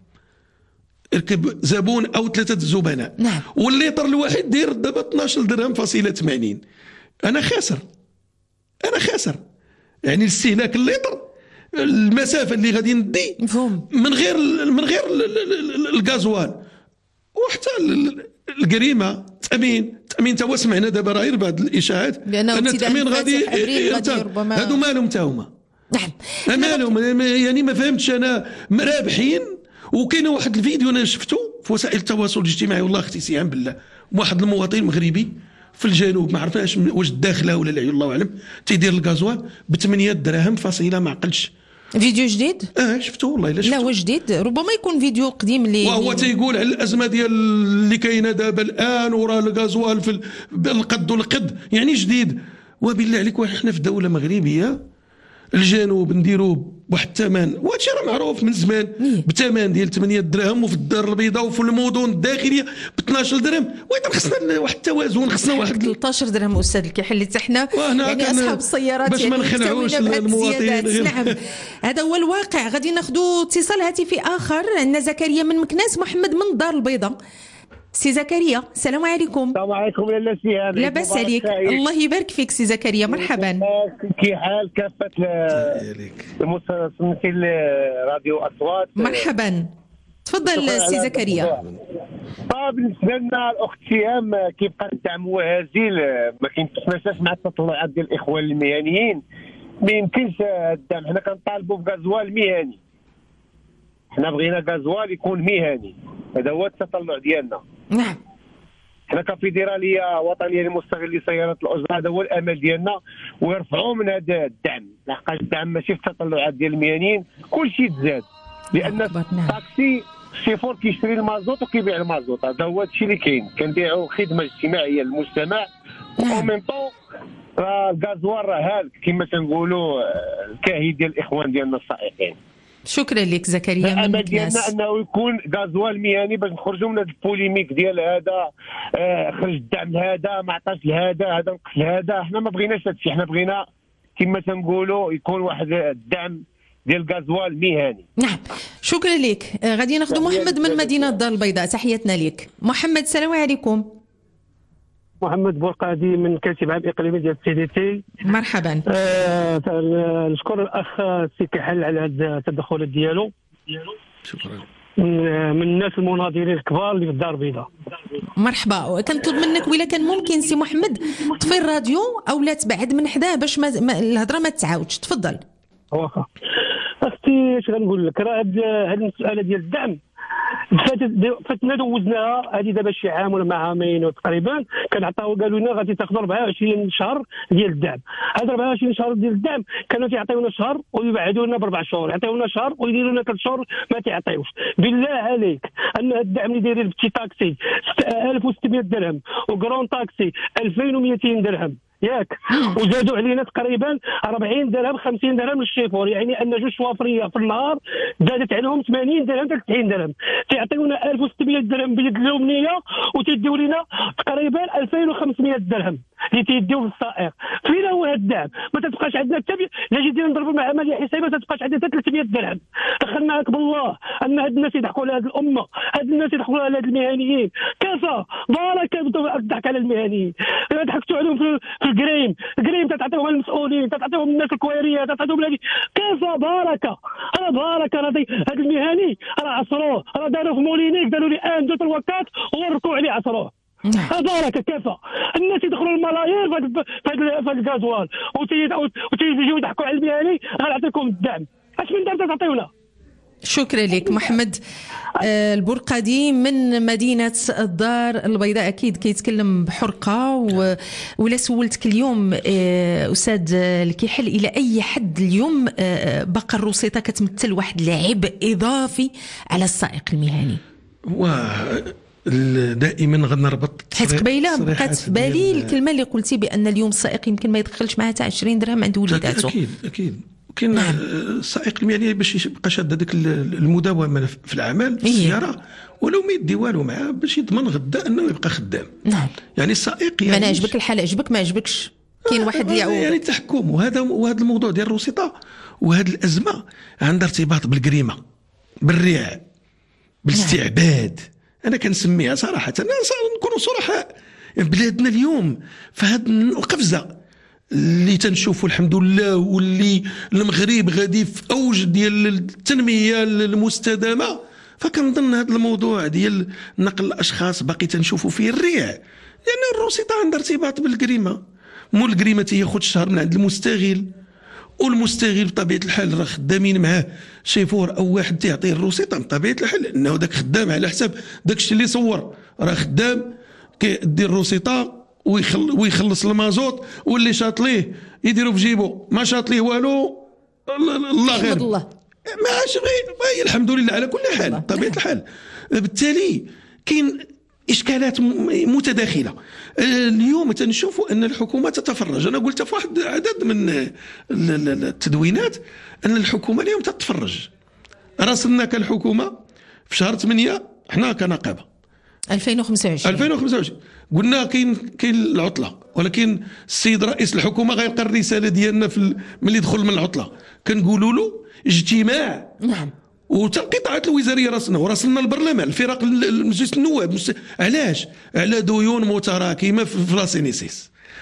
اركب زبون او ثلاثه زبناء. نعم. والليتر الواحد داير دابا اثناش درهم فاصله ثمانين. انا خاسر انا خاسر يعني الاستهلاك الليتر، المسافه اللي غادي ندي مفهوم من غير من غير الغازوال وحتى الجريمه التامين التامين تا هو سمعنا دابا راه غير بعض الاشاعات ان التامين غادي هادو مالهم تا هما. نعم مالهم يعني ما فهمتش انا رابحين. وكاين واحد الفيديو انا شفتو في وسائل التواصل الاجتماعي، والله اختي سيان بالله، واحد المواطن مغربي في الجنوب ما عرفناش واش الداخله ولا لا الله اعلم، تيدير الغازوال ب ثمانية دراهم فاصله ما عقلش. فيديو جديد؟ اه شفتو والله الا شفتو. لا هو جديد، ربما يكون فيديو قديم اللي وهو تيقول على الازمه ديال اللي كاينه دابا الان وراه الغازوال في القد والقد، يعني جديد. وبالله عليك حنا في دوله مغربيه الجنوب نديروا بواحد الثمن، وهادشي راه معروف من زمان بثمن ديال ثمانية دراهم، وفي الدار البيضاء وفي المدن الداخليه ب اثناش درهم. واذا خصنا واحد التوازن، خصنا واحد ثلاثة عشر درهم استاذ الكيحل اللي حنا يعني اصحاب السيارات باش يعني ما نخلعوش المواطنين. نعم هذا هو الواقع. غادي ناخذوا اتصال هاتفي اخر. عندنا زكريا من مكناس، محمد من الدار البيضاء. سي زكريا السلام عليكم. السلام عليكم لاله سيهان. لاباس عليك؟ الله يبارك فيك سي زكريا، مرحبا. كي حال كافه المستمعين راديو اصوات؟ مرحبا تفضل سي زكريا. بالنسبه لنا الاخت سهام كيبقى الدعم هو هزيل، ما كيتماشاش مع التطلعات ديال الاخوان المهنيين. ما يمكنش الدعم، حنا كنطالبوا بغازوال مهني، حنا بغينا غازوال يكون مهني، هذا هو التطلع ديالنا. نعم حنا كفيدراليه وطنيه لمستغلي سيارات الاجره، هذا هو الامل ديالنا، ويرفعوا من هذا الدعم، لحقاش الدعم ماشي في التطلعات ديال المهنيين، كلشي تزاد، لان الطاكسي الشيفور كيشري المازوت وكيبيع المازوت، هذا هو الشيء اللي كاين، كنبيعوا خدمه اجتماعيه للمجتمع. او ميم طون راه الغازوال راه هالك كما تنقولوا الكاهي ديال الاخوان ديالنا السائقين. شكرا لك زكريا من الامل ديالنا انه يكون غازوال مهني باش نخرجوا من هذا البوليميك ديال هذا آه خرج الدعم لهذا ما عطاش لهذا هذا نقص لهذا. حنا ما بغيناش هذا الشيء، حنا بغينا كما تنقولوا يكون واحد الدعم ديال غازوال مهني. نعم شكرا لك. آه غادي ناخذ محمد من مدينه الدار البيضاء، تحياتنا لك محمد. السلام عليكم. محمد بورقادي من كاتب عام اقليمي ديال السي دي تي. مرحبا. آه نشكر الاخ سي كحل على هذه التدخلات ديالو. شكرا. من الناس المناضلين الكبار اللي في الدار البيضاء. مرحبا. كنطلب منك ولا كان ممكن سي محمد طفي الراديو او لا تبعد من حداه باش ما الهضره ما تعاودش. تفضل. واخا اختي اش غنقول لك، راه هذه المساله ديال الدعم فاتنا دوزناها هذه دابا شي عام ولا عامين تقريبا، كنعطيو قالوا لنا غادي تاخذوا أربعة وعشرين شهر ديال الدعم. هاد أربعة وعشرين شهر ديال الدعم كانوا تيعطيونا شهر ويبعدوا لنا باربع شهور، يعطيونا شهر ويديروا لنا ثلاث شهور ما تيعطيوش. بالله عليك ان هاد الدعم اللي دايرين بتي تاكسي ألف وستمية درهم وكرون تاكسي ألفين ومئتين درهم ياك، وزادوا علينا تقريبا أربعين درهم خمسين درهم للشيفور، يعني ان جوج شوافريه في النهار زادت عليهم ثمانين درهم حتى تسعين درهم. تيعطيونا ألف وستمية درهم باليد اليمنيه وتيديو لنا تقريبا ألفين وخمسمية درهم اللي تيديو في السائق. فين هو هذا الدعم؟ ما تبقاش عندنا حتى لا جينا نضربوا مع عمليه حسابيه ما تبقاش عندنا حتى ثلاثمية درهم. دخلناك بالله ان هاد الناس يضحكوا على هذه الامه، هاد الناس يضحكوا على هاد المهنيين. كفى بارك الضحك على المهنيين، ضحكتوا عليهم في الجريم، الجريم تتعطيهم المسؤولين، تتعطيهم الناس الكويريه، تتعطيهم هذه. كفى بركه، راه بركه راه هذا المهني راه عصروه، راه داروا في مولينيك داروا لي ان دو تلوا كات وركوا عليه عصروه. بركه كفى. الناس يدخلوا الملايير في هذا الغازوال وتيجيو يضحكوا على المهني. غنعطيكم الدعم، اش من دعم تعطيونا؟ شكرا لك محمد آه البرقادي من مدينة الدار البيضاء. أكيد كيتكلم بحرقة و... ولا سولتك اليوم آه أستاذ الكحل إلى أي حد اليوم آه بقى الروسيطة كتمثل واحد العبء إضافي على السائق المهني؟ و دائما غنربط حيت قبيله بقات في بالي الكلمة اللي قلتي بأن اليوم السائق يمكن ما يدخلش معها حتى عشرين درهم عند وليداته. أكيد أكيد كاين نعم. السائق المهني باش يبقى شاد هذيك المداومه في العمل في السياره ولو ما يدي والو معاه باش يضمن غدا انه يبقى خدام. نعم. يعني السائق يعني ما عجبك الحال عجبك ما عجبكش كاين واحد اللي يعوض يعني التحكم. وهذا وهذا الموضوع ديال الروسيطه وهذه الازمه عندها ارتباط بالجريمه بالرياء بالاستعباد. انا كنسميها صراحه انا نكونوا صراحه بلادنا اليوم في هذه القفزه اللي تنشوفوا الحمد لله واللي المغرب غادي في اوج ديال التنميه المستدامه. فكنظن هذا الموضوع ديال نقل الاشخاص باقي تنشوفوا فيه الرياء، لان يعني الروسيطه عندها ارتباط بالجريمه. مول الجريمه تياخذ شهر من عند المستغل، والمستغل بطبيعه الحال راه خدامين معاه شيفور او واحد تيعطيه الروسيطه بطبيعه الحال لانه داك خدام على حساب داك الشيء اللي صور. راه خدام كيدير الروسيطه ويخل ويخلص المازوت، واللي شاط ليه يديروا في جيبه، ما شاط ليه والو الله غير الله ماش غير الحمد لله على كل حال بطبيعه الحال. بالتالي كاين اشكالات متداخله. اليوم تنشوفوا ان الحكومه تتفرج. انا قلت في واحد عدد من التدوينات ان الحكومه اليوم تتفرج. راسلنا كالحكومه في شهر ثمانية حنا كنقابه ألفين وخمسة وعشرين ألفين وخمسة وعشرين قلنا كاين كاين العطله، ولكن السيد رئيس الحكومه غيلقى الرساله ديالنا في ملي دخل من العطله كنقولوا له اجتماع. نعم. وتنقطعات الوزاريه راسنا وراسلنا البرلمان الفرق المجلس النواب. علاش؟ على ديون متراكمه في لاسينيسيس.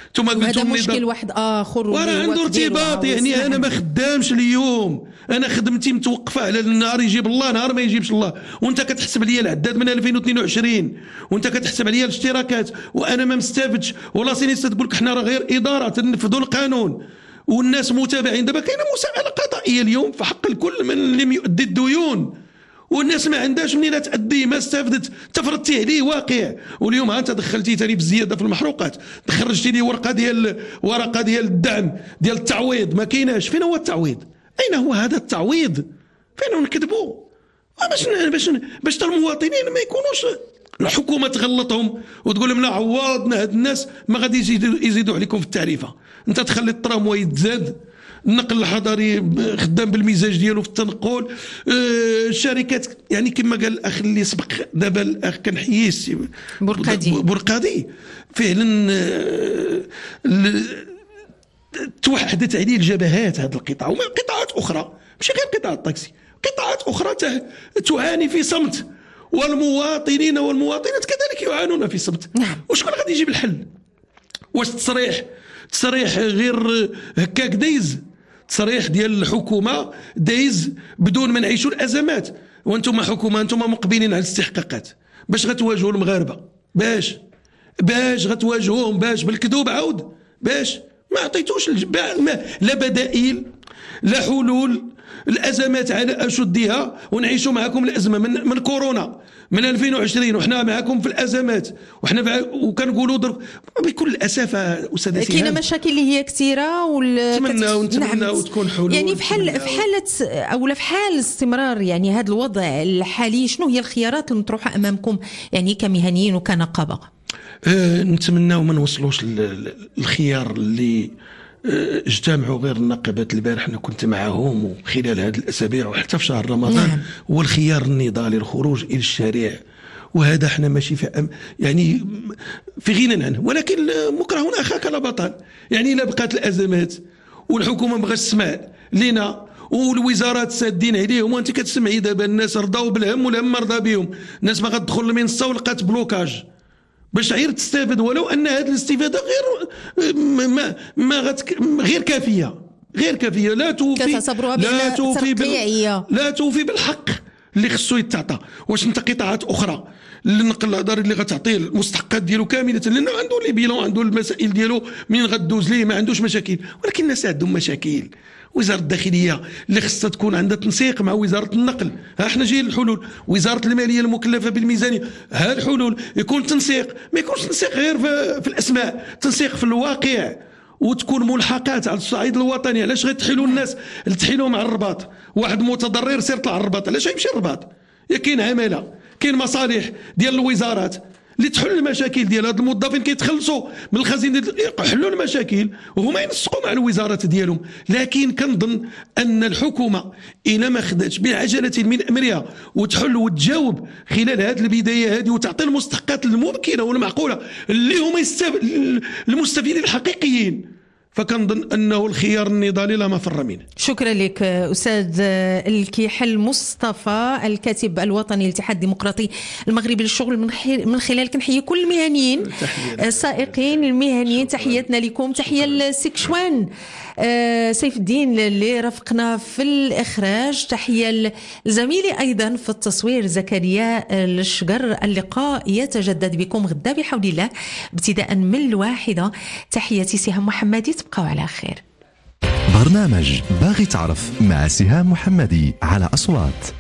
ثم قلتوا هذا مشكل واحد اخر وراه عنده ارتباط. يعني انا ما خدامش اليوم، انا خدمتي متوقفه على النهار يجيب الله نهار ما يجيبش الله، وانت كتحسب لي العداد من ألفين واثنين وعشرين وانت كتحسب عليا الاشتراكات وانا ما مستافدش. ولا سينيستا تقول لك حنا راه غير اداره تنفذوا القانون والناس متابعين. دابا كاينه مساءله قضائيه اليوم في حق الكل من لم يؤدي الديون، والناس ما عندهاش منين تأدي، ما استفدت، تفرضتي عليه واقع. واليوم ها انت دخلتي ثاني بالزياده في المحروقات، خرجتي لي ورقه ديال ورقه ديال الدعم ديال التعويض، ما كايناش. فين هو التعويض؟ اين هو هذا التعويض؟ فين نكذبوا باش باش باش المواطنين ما يكونوش الحكومه تغلطهم وتقول لهم لا عوضنا هاد الناس ما غادي يزيدوا يزيدوا عليكم في التعريفه. انت تخلي الترامواي يتزاد، النقل الحضري خدام بالمزاج ديالو في التنقل، الشركات أه يعني كما قال الاخ اللي سبق دابا الاخ كنحييه السي برقادي برقادي فعلا أه توحدت عليه الجبهات هذا القطاع وما قطاعات اخرى، ماشي غير قطاع الطاكسي، قطاعات اخرى تعاني في صمت، والمواطنين والمواطنات كذلك يعانون في صمت. نعم. وشكون غادي يجيب الحل؟ واش تصريح تصريح غير هكاك دايز، تصريح ديال الحكومه دايز بدون ما نعيشوا الازمات؟ وانتم حكومه انتم مقبلين على الاستحقاقات، باش غتواجهوا المغاربه؟ باش باش غتواجهوهم؟ باش بالكذوب عاود؟ باش ما عطيتوش ما لا بدائل لا حلول. الازمات على اشدها ونعيشوا معكم الازمه من من كورونا من ألفين وعشرين وحنا معكم في الازمات وحنا وكنقولوا بكل اسف استاذ سيهان كاينه مشاكل اللي هي كثيره ونتمناو نتمناو نعم. تكون حلول يعني في حال في حاله او في حال استمرار يعني هذا الوضع الحالي، شنو هي الخيارات المطروحه امامكم يعني كمهنيين وكنقابه؟ أه نتمناو ما نوصلوش الخيار اللي اجتمعوا غير النقابات البارح، انا كنت معهم خلال هذه الاسابيع وحتى في شهر رمضان. نعم. هو الخيار النضالي الخروج الى الشارع، وهذا احنا ماشي في يعني في غنى عنه، ولكن مكره اخاك لا بطل. يعني الا بقات الازمات والحكومه ما بغاش تسمع لينا والوزارات سادين عليهم، وانت كتسمعي دابا الناس رضاو بالهم والهم مرضى بهم، الناس ما غتدخل المنصه ولقات بلوكاج باش غير تستافد، ولو ان هذه الاستفاده غير ما ما غتك غير كافيه غير كافيه لا توفي لا توفي بال... لا توفي بالحق اللي خصو يتعطى. واش انت قطاعات اخرى النقل الهضري اللي غتعطيه المستحقات ديالو كامله، لانه عنده لي بيلون عنده المسائل ديالو منين غدوز ليه ما عندوش مشاكل، ولكن الناس عندهم مشاكل. وزاره الداخليه اللي خصها تكون عندها تنسيق مع وزاره النقل، ها احنا جايين الحلول. وزاره الماليه المكلفه بالميزانيه، ها الحلول. يكون تنسيق، ما يكونش تنسيق غير في, في الاسماء، تنسيق في الواقع، وتكون ملحقات على الصعيد الوطني. علاش غيتحيلوا الناس تحيلوا مع الرباط؟ واحد متضرر سير طلع الرباط، علاش يمشي الرباط؟ يا كاين عماله، كاين مصالح ديال الوزارات اللي تحل المشاكل ديال هاد الموظفين كيتخلصوا من الخزينه، يحلوا المشاكل وهما ينسقوا مع الوزارات ديالهم. لكن كنظن ان الحكومه الا ما خداتش بعجله من امرها وتحل وتجاوب خلال هذه البدايه هذه وتعطي المستحقات الممكنه والمعقوله اللي هما المستفيدين الحقيقيين، فكنظن انه الخيار النضالي لا مفر منه. شكرا لك استاذ الكيحل مصطفى، الكاتب الوطني للاتحاد الديمقراطي المغربي للشغل. من, من خلال كنحيي كل المهنيين السائقين المهنيين، تحياتنا لكم. تحيه لسكشوان سيف الدين اللي رافقنا في الإخراج، تحية لزميلي أيضا في التصوير زكريا الشقر. اللقاء يتجدد بكم غدا بحول الله ابتداء من الواحدة. تحياتي سهام محمدي، تبقوا على خير. برنامج باغي تعرف مع سهام محمدي على أصوات.